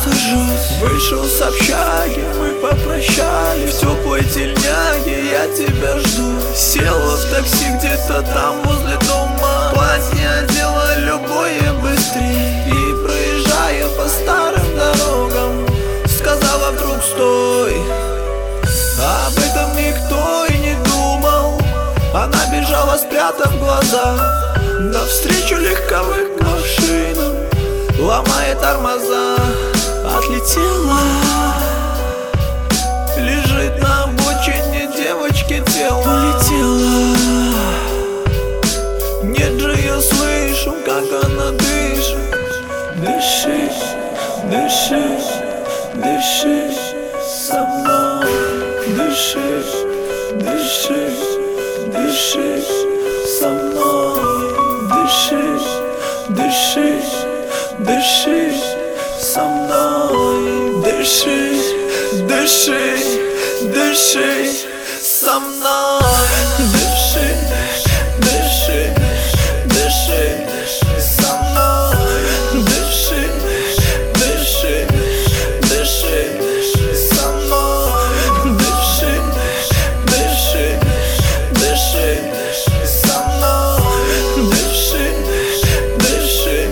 просто жуть. Вышел с общаги, мы попрощались. В теплой тельняге я тебя жду. Села в такси где-то там возле дома. Платье одела любое быстрее. И проезжая по старым дорогам, сказала вдруг стой. Об этом никто и не думал. Она бежала, спрятав глаза, навстречу легковым машинам, ломая тормоза. Отлетела, лежит на обочине девочки тело. Улетела, нет же, я слышу, как она дышит. Дыши, дыши, дыши со мной. Дыши, дыши, дыши со мной. Дыши, дыши, дыши со мной. Дыши, дыши, дыши со мной. Дыши, дыши, дыши со мной. Дыши, дыши, дыши со мной. Дыши, дыши, дыши со мной. Дыши, дыши,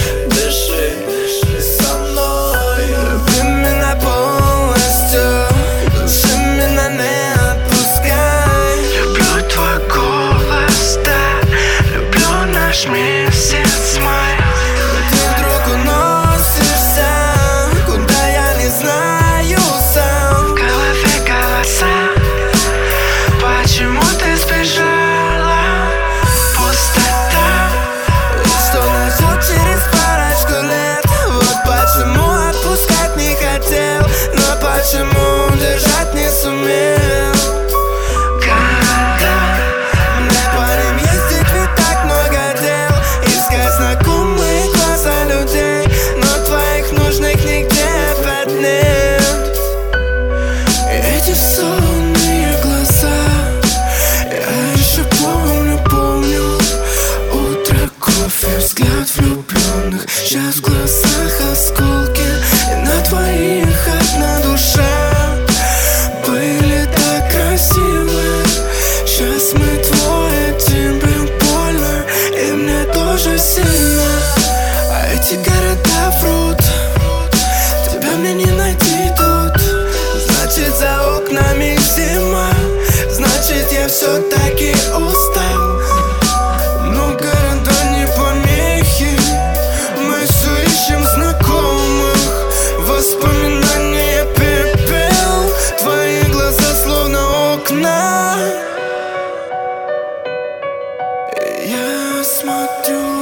дыши со мной. Люби меня полностью, души меня не отпускай. Люблю твой голос, да, люблю наш месяц май. Ты вдруг уносишься, куда я не знаю сам. В голове голоса, почему ты сбежала? Пустота, что нас ждет через парочку лет. Вот почему отпускать не хотел, но почему держать не сумел. Города, мне по ним ездить ведь так много дел. Искать знакомые глаза людей, но твоих нужных нигде опять нет. Эти сонные глаза, я еще помню утро, кофе, взгляд влюбленных. Сейчас в глазах осколки, и на твоих одна душа. Были так красивы, сейчас мы двое, тебе больно, и мне тоже сильно. А эти города врут, тебя мне не найти тут. Значит, за окнами зима, значит, я все-таки устал. Но города не помехи, мы все ищем знакомых. Воспоминания пепел, твои глаза словно окна. Я смотрю